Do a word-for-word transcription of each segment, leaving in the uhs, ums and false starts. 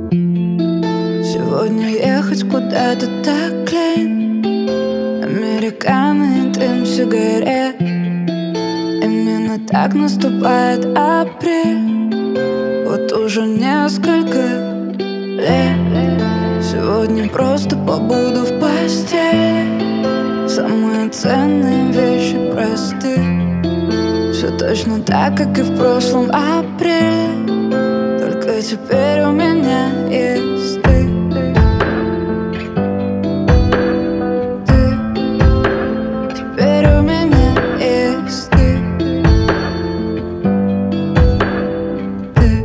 Сегодня ехать куда-то так лень. Американо и дым сигарет. Именно так наступает апрель. Вот уже несколько лет. Сегодня просто побуду в постели. Самые ценные вещи просты. Все точно так, как и в прошлом апреле. Только теперь у меня есть ты. Ты. Теперь у меня есть ты. Ты.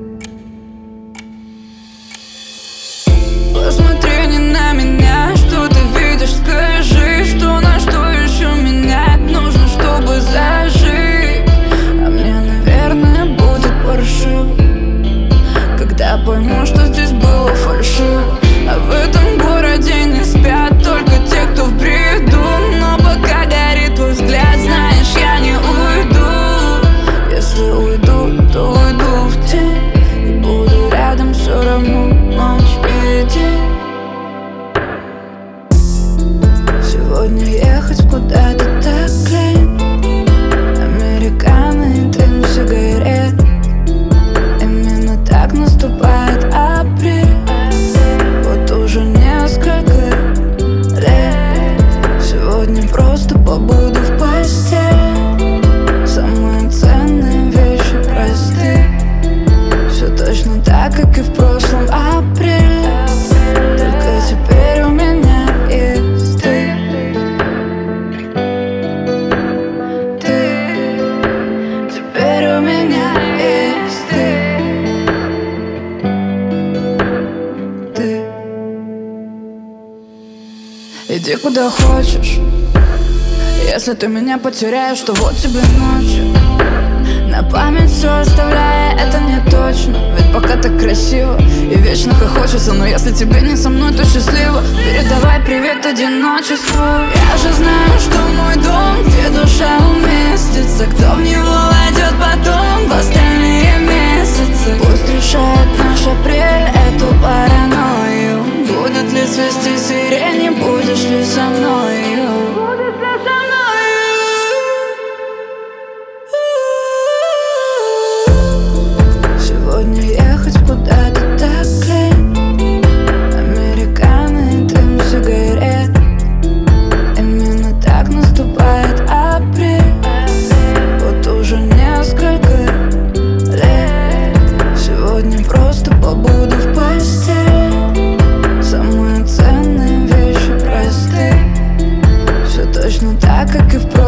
Посмотри не на меня, что ты видишь, скажи, что на что еще менять нужно, чтобы зажить. А мне, наверное, будет паршиво, когда пойму, что здесь было фальшиво. А в этом городе не спят только те, кто в бреду. Но пока горит твой взгляд, знаешь, я не уйду. Если уйду, то уйду в тень. И буду рядом все равно ночь и день. Сегодня ехать куда-то так лень. Американо и дым сигарет. Именно так наступает апрель. Вот уже несколько лет. Сегодня просто побуду в постели. Самые ценные вещи просты. Все точно так, как и в прошлом апреле. Только теперь у меня есть ты. Ты. Теперь у меня есть ты. Ты. Иди куда хочешь. Если ты меня потеряешь, то вот тебе ночь. На память все оставляя, это не точно. Ведь пока так красиво и вечно хочется. Но если тебе не со мной, то счастливо. Передавай привет одиночеству. Я же знаю, что мой дом, где душа уместится. Кто в него войдет потом в остальные месяцы. Пусть решает наш апрель эту паранойю. Будет ли свисти сирень, будешь ли со мною? Сегодня ехать куда-то так лень. Американо и дым сигарет. Именно так наступает апрель. Вот уже несколько лет. Сегодня просто побуду в постели. Самые ценные вещи просты. Все точно так, как и в прошлом.